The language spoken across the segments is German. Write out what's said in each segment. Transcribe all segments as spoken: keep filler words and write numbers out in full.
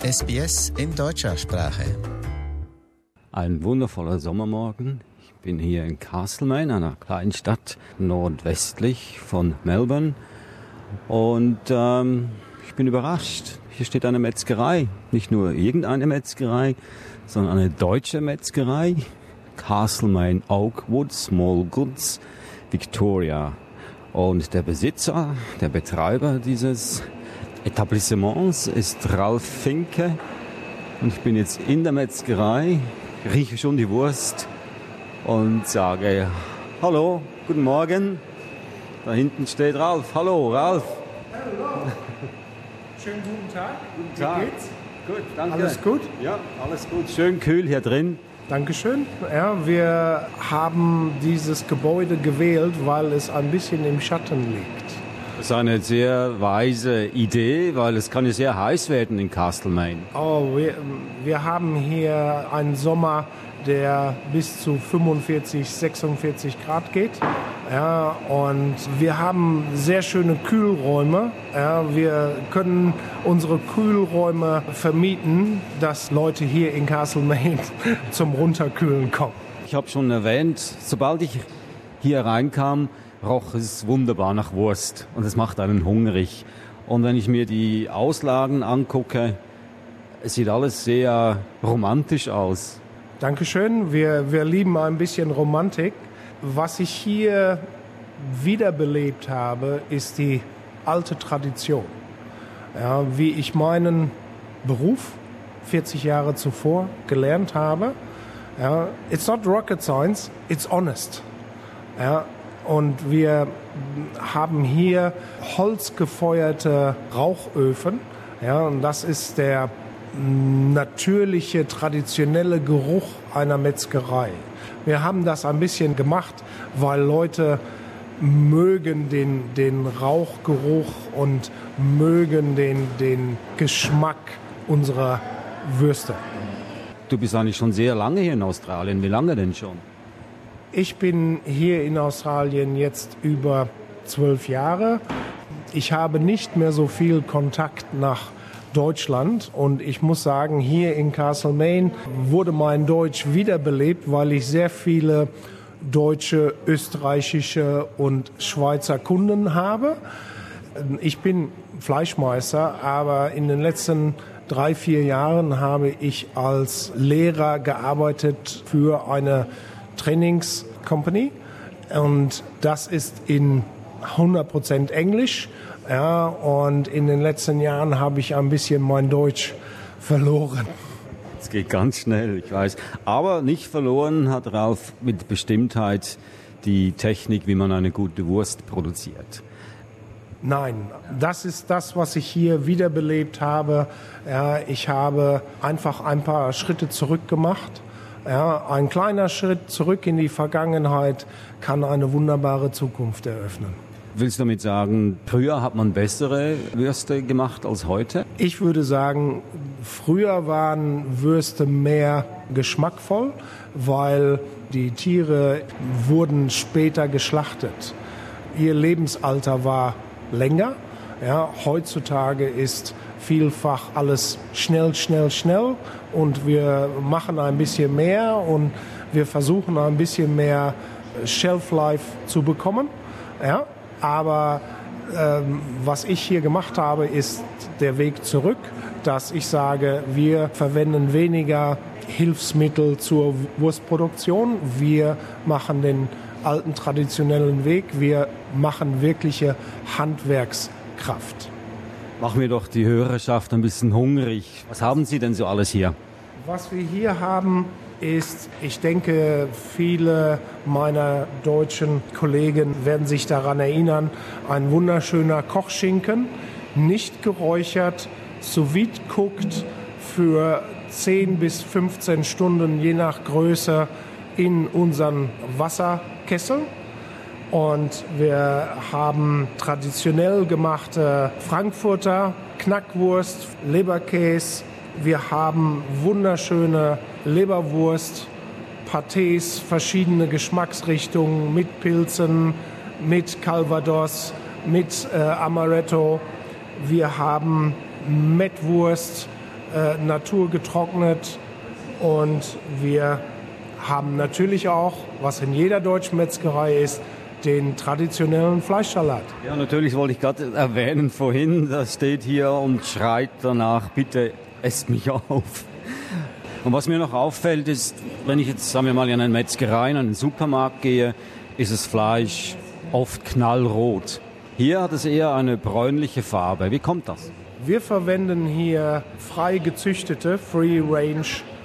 S B S in deutscher Sprache. Ein wundervoller Sommermorgen. Ich bin hier in Castlemaine, einer kleinen Stadt nordwestlich von Melbourne. Und ähm, ich bin überrascht. Hier steht eine Metzgerei. Nicht nur irgendeine Metzgerei, sondern eine deutsche Metzgerei. Castlemaine Oakwood Small Goods Victoria. Und der Besitzer, der Betreiber dieses Etablissements ist Ralf Finke. Und ich bin jetzt in der Metzgerei, rieche schon die Wurst und sage Hallo, guten Morgen. Da hinten steht Ralf. Hallo, Ralf. Hallo. Schönen guten Tag. Guten Tag. Wie geht's? Gut, danke. Alles gut? Ja, alles gut. Schön kühl hier drin. Dankeschön. Ja, wir haben dieses Gebäude gewählt, weil es ein bisschen im Schatten liegt. Das ist eine sehr weise Idee, weil es kann ja sehr heiß werden in Castlemaine. Oh, wir, wir haben hier einen Sommer, der bis zu fünfundvierzig, sechsundvierzig Grad geht. Ja, und wir haben sehr schöne Kühlräume. Ja, wir können unsere Kühlräume vermieten, dass Leute hier in Castlemaine zum Runterkühlen kommen. Ich habe schon erwähnt, sobald ich hier reinkam, roch es wunderbar nach Wurst und es macht einen hungrig. Und wenn ich mir die Auslagen angucke, es sieht alles sehr romantisch aus. Dankeschön. Wir, wir lieben ein bisschen Romantik. Was ich hier wiederbelebt habe, ist die alte Tradition. Ja, wie ich meinen Beruf vierzig Jahre zuvor gelernt habe. Ja, it's not rocket science, it's honest. Ja, und wir haben hier holzgefeuerte Rauchöfen. Ja, und das ist der natürliche, traditionelle Geruch einer Metzgerei. Wir haben das ein bisschen gemacht, weil Leute mögen den, den Rauchgeruch und mögen den, den Geschmack unserer Würste. Du bist eigentlich schon sehr lange hier in Australien. Wie lange denn schon? Ich bin hier in Australien jetzt über zwölf Jahre. Ich habe nicht mehr so viel Kontakt nach Deutschland und ich muss sagen, hier in Castlemaine wurde mein Deutsch wiederbelebt, weil ich sehr viele deutsche, österreichische und Schweizer Kunden habe. Ich bin Fleischmeister, aber in den letzten drei, vier Jahren habe ich als Lehrer gearbeitet für eine Trainingscompany und das ist in hundert Prozent Englisch. Ja, und in den letzten Jahren habe ich ein bisschen mein Deutsch verloren. Es geht ganz schnell, ich weiß. Aber nicht verloren hat Ralf mit Bestimmtheit die Technik, wie man eine gute Wurst produziert. Nein, das ist das, was ich hier wiederbelebt habe. Ja, ich habe einfach ein paar Schritte zurück gemacht. Ja, ein kleiner Schritt zurück in die Vergangenheit kann eine wunderbare Zukunft eröffnen. Willst du damit sagen, früher hat man bessere Würste gemacht als heute? Ich würde sagen, früher waren Würste mehr geschmackvoll, weil die Tiere wurden später geschlachtet. Ihr Lebensalter war länger. Ja, heutzutage ist vielfach alles schnell, schnell, schnell und wir machen ein bisschen mehr und wir versuchen ein bisschen mehr Shelf Life zu bekommen. Ja. Aber ähm, was ich hier gemacht habe, ist der Weg zurück, dass ich sage, wir verwenden weniger Hilfsmittel zur Wurstproduktion. Wir machen den alten traditionellen Weg. Wir machen wirkliche Handwerkskraft. Machen wir doch die Hörerschaft ein bisschen hungrig. Was haben Sie denn so alles hier? Was wir hier haben, ist, ich denke, viele meiner deutschen Kollegen werden sich daran erinnern, ein wunderschöner Kochschinken, nicht geräuchert, sous vide cooked für zehn bis fünfzehn Stunden, je nach Größe, in unseren Wasserkessel. Und wir haben traditionell gemachte Frankfurter Knackwurst, Leberkäse. Wir haben wunderschöne Leberwurst, Pâtés, verschiedene Geschmacksrichtungen mit Pilzen, mit Calvados, mit äh, Amaretto. Wir haben Mettwurst, äh, naturgetrocknet. Und wir haben natürlich auch, was in jeder deutschen Metzgerei ist, den traditionellen Fleischsalat. Ja, natürlich wollte ich gerade erwähnen vorhin, das steht hier und schreit danach, bitte esst mich auf. Und was mir noch auffällt ist, wenn ich jetzt, sagen wir mal, in eine Metzgerei, in einen Supermarkt gehe, ist das Fleisch oft knallrot. Hier hat es eher eine bräunliche Farbe. Wie kommt das? Wir verwenden hier frei gezüchtete Free-Range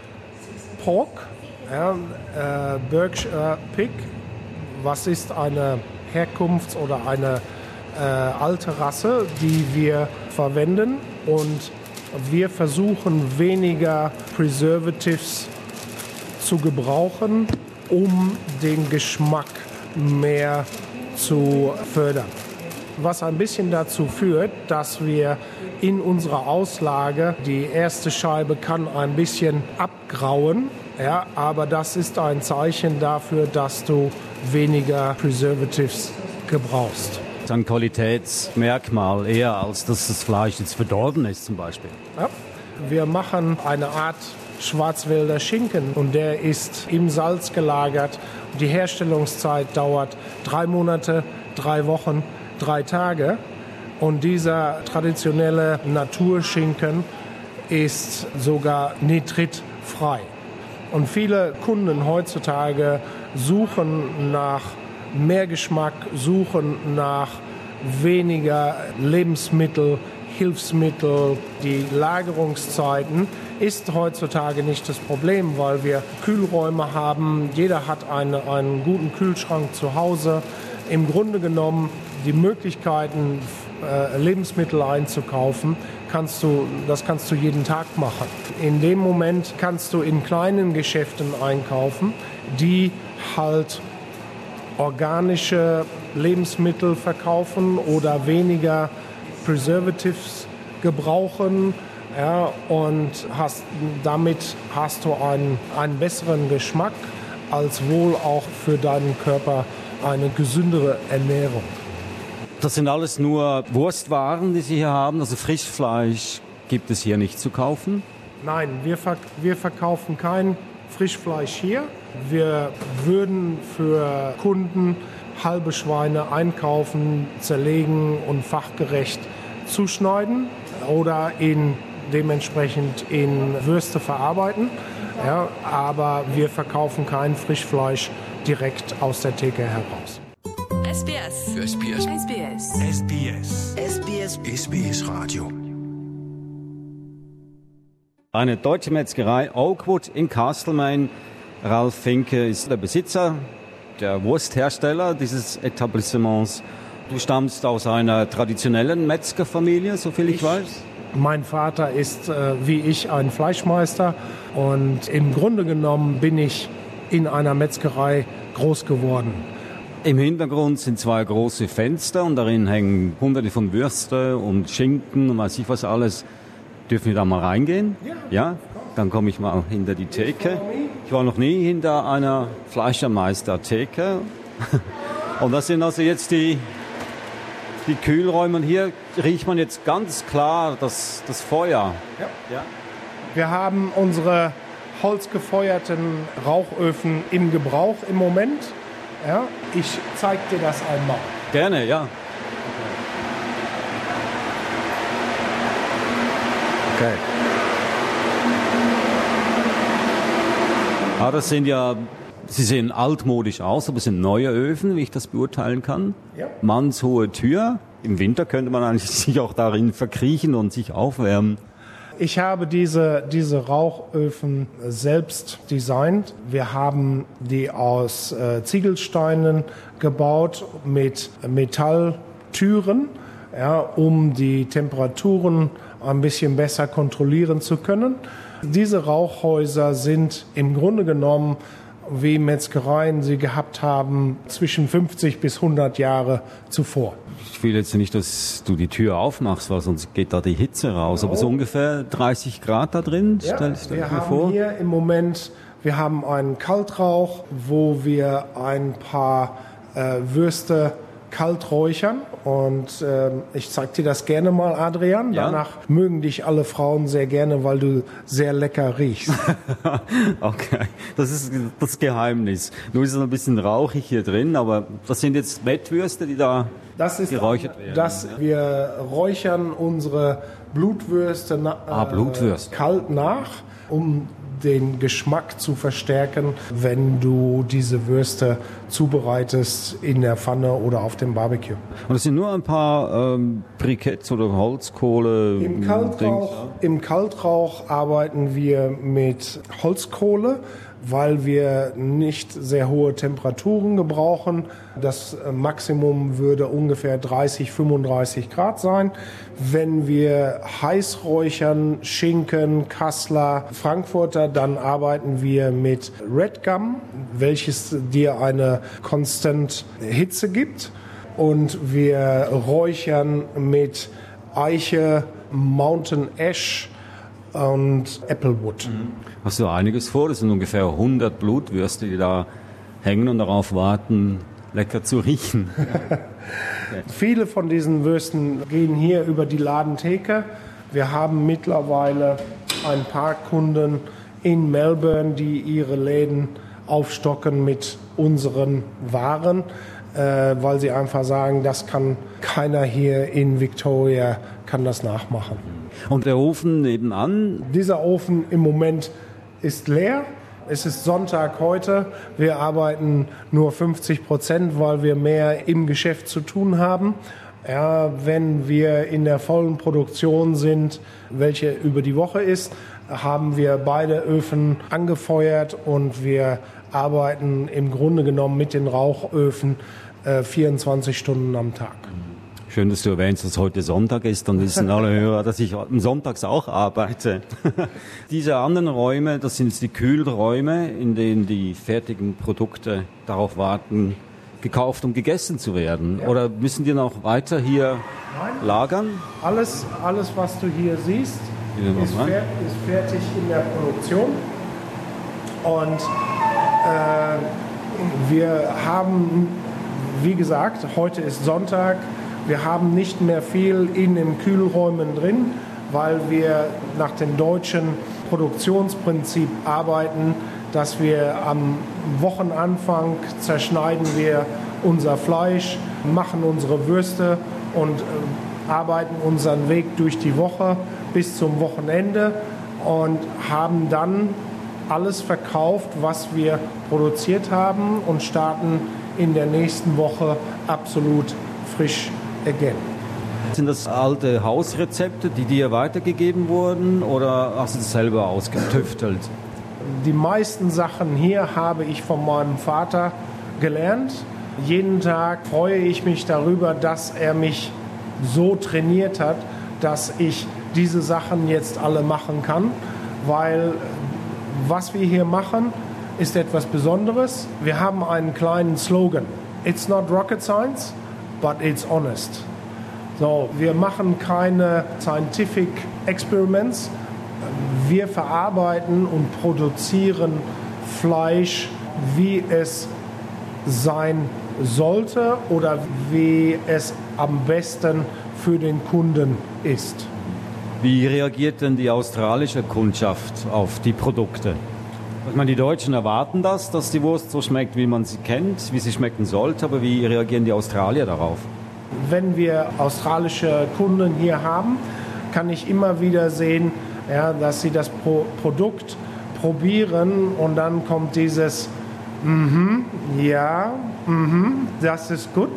Pork, ja, äh, Berkshire Pig. Was ist eine Herkunfts- oder eine äh, alte Rasse, die wir verwenden, und wir versuchen weniger Preservatives zu gebrauchen, um den Geschmack mehr zu fördern. Was ein bisschen dazu führt, dass wir in unserer Auslage, die erste Scheibe kann ein bisschen abgrauen, ja, aber das ist ein Zeichen dafür, dass du weniger Preservatives gebrauchst. Das ist ein Qualitätsmerkmal eher, als dass das Fleisch jetzt verdorben ist zum Beispiel. Ja. Wir machen eine Art Schwarzwälder Schinken und der ist im Salz gelagert. Die Herstellungszeit dauert drei Monate, drei Wochen, drei Tage. Und dieser traditionelle Naturschinken ist sogar nitritfrei. Und viele Kunden heutzutage suchen nach mehr Geschmack, suchen nach weniger Lebensmittel, Hilfsmittel. Die Lagerungszeiten ist heutzutage nicht das Problem, weil wir Kühlräume haben. Jeder hat eine, einen guten Kühlschrank zu Hause. Im Grunde genommen die Möglichkeiten, äh, Lebensmittel einzukaufen, kannst du, das kannst du jeden Tag machen. In dem Moment kannst du in kleinen Geschäften einkaufen, die halt organische Lebensmittel verkaufen oder weniger Preservatives gebrauchen, ja, und hast, damit hast du einen, einen besseren Geschmack, als wohl auch für deinen Körper eine gesündere Ernährung. Das sind alles nur Wurstwaren, die Sie hier haben, also Frischfleisch gibt es hier nicht zu kaufen? Nein, wir, verk- wir verkaufen kein Frischfleisch hier. Wir würden für Kunden halbe Schweine einkaufen, zerlegen und fachgerecht zuschneiden oder in, dementsprechend in Würste verarbeiten. Ja, aber wir verkaufen kein Frischfleisch direkt aus der Theke heraus. S B S. S B S. S B S. S B S. S B S. S B S Radio. Eine deutsche Metzgerei, Oakwood in Castlemaine. Ralf Finke ist der Besitzer, der Wursthersteller dieses Etablissements. Du stammst aus einer traditionellen Metzgerfamilie, soviel ich, ich weiß. Mein Vater ist äh, wie ich ein Fleischmeister und im Grunde genommen bin ich in einer Metzgerei groß geworden. Im Hintergrund sind zwei große Fenster und darin hängen hunderte von Würste und Schinken und weiß ich was alles. Dürfen wir da mal reingehen? Ja. Ja? Dann komme ich mal hinter die Theke. Ich war noch nie hinter einer Fleischermeister-Theke. Und das sind also jetzt die, die Kühlräume. Und hier riecht man jetzt ganz klar das, das Feuer. Ja. Ja. Wir haben unsere holzgefeuerten Rauchöfen im Gebrauch im Moment. Ja, ich zeige dir das einmal. Gerne, ja. Okay. Ah, das sind ja, sie sehen altmodisch aus, aber es sind neue Öfen, wie ich das beurteilen kann. Ja. Mannshohe Tür. Im Winter könnte man eigentlich sich auch darin verkriechen und sich aufwärmen. Ich habe diese, diese Rauchöfen selbst designt. Wir haben die aus äh, Ziegelsteinen gebaut mit Metalltüren, ja, um die Temperaturen ein bisschen besser kontrollieren zu können. Diese Rauchhäuser sind im Grunde genommen, wie Metzgereien sie gehabt haben, zwischen fünfzig bis hundert Jahre zuvor. Ich will jetzt nicht, dass du die Tür aufmachst, weil sonst geht da die Hitze raus. Aber so ungefähr dreißig Grad da drin, Ja, stell ich wir mir haben vor. hier im Moment, wir haben einen Kaltrauch, wo wir ein paar äh, Würste kalt räuchern und äh, ich zeig dir das gerne mal, Adrian. Ja? Danach mögen dich alle Frauen sehr gerne, weil du sehr lecker riechst. Okay, das ist das Geheimnis. Nur ist es ein bisschen rauchig hier drin, aber das sind jetzt Mettwürste, die da Das ist, geräuchert werden. dass wir räuchern unsere Blutwürste na, Ah, Blutwürste. Äh, kalt nach, um den Geschmack zu verstärken, wenn du diese Würste zubereitest in der Pfanne oder auf dem Barbecue. Und das sind nur ein paar ähm, Briketts oder Holzkohle. Im Kaltrauch, Dings, Im Kaltrauch arbeiten wir mit Holzkohle, weil wir nicht sehr hohe Temperaturen gebrauchen. Das Maximum würde ungefähr dreißig, fünfunddreißig Grad sein. Wenn wir heiß räuchern, Schinken, Kassler, Frankfurter, dann arbeiten wir mit Red Gum, welches dir eine konstant Hitze gibt. Und wir räuchern mit Eiche, Mountain Ash und Applewood. Hast du einiges vor? Das sind ungefähr hundert Blutwürste, die da hängen und darauf warten, lecker zu riechen. Viele von diesen Würsten gehen hier über die Ladentheke. Wir haben mittlerweile ein paar Kunden in Melbourne, die ihre Läden aufstocken mit unseren Waren, äh, weil sie einfach sagen, das kann keiner hier in Victoria kann das nachmachen. Und der Ofen nebenan? Dieser Ofen im Moment ist leer. Es ist Sonntag heute. Wir arbeiten nur fünfzig Prozent, weil wir mehr im Geschäft zu tun haben. Ja, wenn wir in der vollen Produktion sind, welche über die Woche ist, haben wir beide Öfen angefeuert und wir arbeiten im Grunde genommen mit den Rauchöfen äh, vierundzwanzig Stunden am Tag. Schön, dass du erwähnst, dass heute Sonntag ist, dann wissen alle Hörer, dass ich am Sonntags auch arbeite. Diese anderen Räume, das sind die Kühlräume, in denen die fertigen Produkte darauf warten, gekauft und gegessen zu werden. Ja. Oder müssen die noch weiter hier Nein. lagern? Alles, alles, was du hier siehst, ist, fer- ist fertig in der Produktion. Und äh, wir haben, wie gesagt, heute ist Sonntag. Wir haben nicht mehr viel in den Kühlräumen drin, weil wir nach dem deutschen Produktionsprinzip arbeiten, dass wir am Wochenanfang zerschneiden wir unser Fleisch, machen unsere Würste und äh, arbeiten unseren Weg durch die Woche bis zum Wochenende und haben dann alles verkauft, was wir produziert haben und starten in der nächsten Woche absolut frisch again. Sind das alte Hausrezepte, die dir weitergegeben wurden oder hast du es selber ausgetüftelt? Die meisten Sachen hier habe ich von meinem Vater gelernt. Jeden Tag freue ich mich darüber, dass er mich so trainiert hat, dass ich diese Sachen jetzt alle machen kann, weil was wir hier machen, ist etwas Besonderes. Wir haben einen kleinen Slogan. It's not rocket science, but it's honest. So, wir machen keine scientific experiments. Wir verarbeiten und produzieren Fleisch, wie es sein sollte oder wie es am besten für den Kunden ist. Wie reagiert denn die australische Kundschaft auf die Produkte? Ich meine, die Deutschen erwarten das, dass die Wurst so schmeckt, wie man sie kennt, wie sie schmecken sollte, aber wie reagieren die Australier darauf? Wenn wir australische Kunden hier haben, kann ich immer wieder sehen, ja, dass sie das Pro- Produkt probieren und dann kommt dieses mhm, ja, mhm, das ist gut.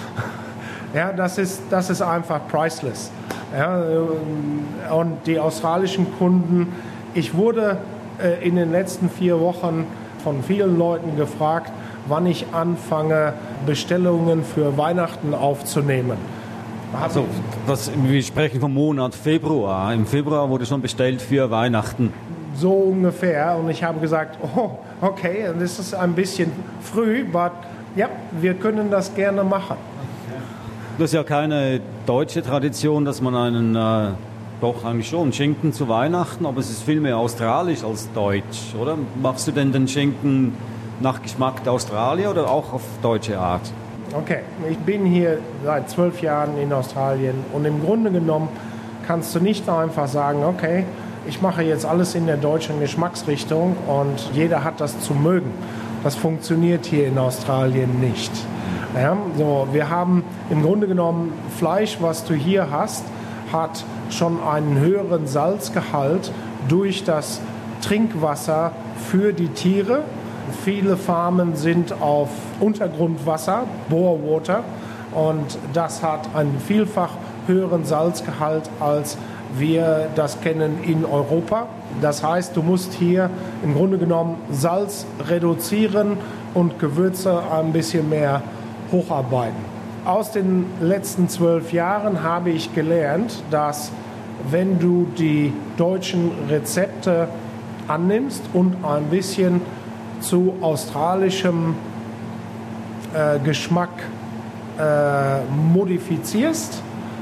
Ja, das ist, das ist einfach priceless. Ja, und die australischen Kunden, ich wurde äh, in den letzten vier Wochen von vielen Leuten gefragt, wann ich anfange, Bestellungen für Weihnachten aufzunehmen. Also, das, wir sprechen vom Monat Februar. Im Februar wurde schon bestellt für Weihnachten. So ungefähr. Und ich habe gesagt, oh, okay, das ist ein bisschen früh, aber ja, wir können das gerne machen. Das ist ja keine deutsche Tradition, dass man einen, äh, doch eigentlich schon, Schinken zu Weihnachten, aber es ist viel mehr australisch als deutsch, oder? Machst du denn den Schinken nach Geschmack der Australier oder auch auf deutsche Art? Okay, ich bin hier seit zwölf Jahren in Australien und im Grunde genommen kannst du nicht einfach sagen, okay, ich mache jetzt alles in der deutschen Geschmacksrichtung und jeder hat das zu mögen. Das funktioniert hier in Australien nicht. Ja, so, wir haben im Grunde genommen Fleisch, was du hier hast, hat schon einen höheren Salzgehalt durch das Trinkwasser für die Tiere. Viele Farmen sind auf Untergrundwasser, Borewater, und das hat einen vielfach höheren Salzgehalt, als wir das kennen in Europa. Das heißt, du musst hier im Grunde genommen Salz reduzieren und Gewürze ein bisschen mehr hocharbeiten. Aus den letzten zwölf Jahren habe ich gelernt, dass wenn du die deutschen Rezepte annimmst und ein bisschen zu australischem äh, Geschmack äh, modifizierst,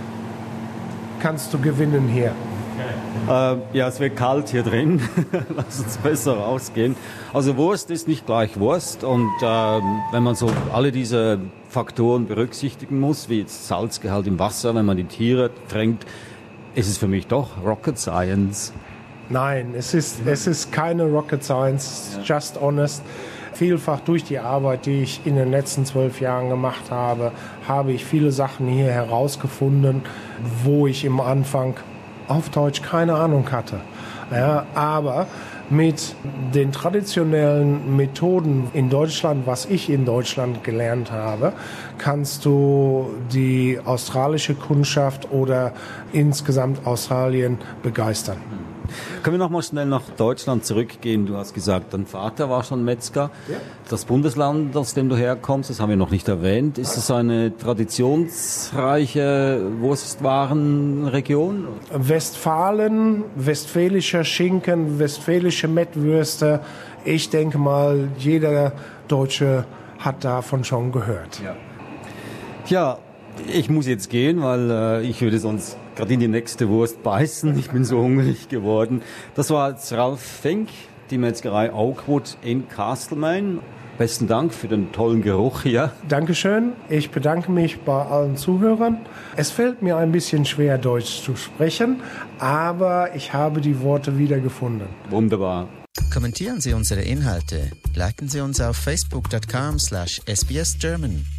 kannst du gewinnen hier. Äh, ja, es wird kalt hier drin. Lass uns besser rausgehen. Also Wurst ist nicht gleich Wurst. Und äh, wenn man so alle diese Faktoren berücksichtigen muss, wie jetzt Salzgehalt im Wasser, wenn man die Tiere tränkt, ist es für mich doch Rocket Science. Nein, es ist, es ist keine Rocket Science, just honest. Vielfach durch die Arbeit, die ich in den letzten zwölf Jahren gemacht habe, habe ich viele Sachen hier herausgefunden, wo ich im Anfang auf Deutsch keine Ahnung hatte. Ja, aber mit den traditionellen Methoden in Deutschland, was ich in Deutschland gelernt habe, kannst du die australische Kundschaft oder insgesamt Australien begeistern. Können wir noch mal schnell nach Deutschland zurückgehen? Du hast gesagt, dein Vater war schon Metzger. Ja. Das Bundesland, aus dem du herkommst, das haben wir noch nicht erwähnt. Ist es eine traditionsreiche Wurstwarenregion? Westfalen, westfälischer Schinken, westfälische Mettwürste. Ich denke mal, jeder Deutsche hat davon schon gehört. Ja, ja, ich muss jetzt gehen, weil äh, ich würde sonst gerade in die nächste Wurst beißen. Ich bin so hungrig geworden. Das war jetzt Ralf Fink, die Metzgerei Oakwood in Castlemaine. Besten Dank für den tollen Geruch hier. Dankeschön. Ich bedanke mich bei allen Zuhörern. Es fällt mir ein bisschen schwer, Deutsch zu sprechen, aber ich habe die Worte wiedergefunden. Wunderbar. Kommentieren Sie unsere Inhalte. Liken Sie uns auf facebook dot com slash S B S German.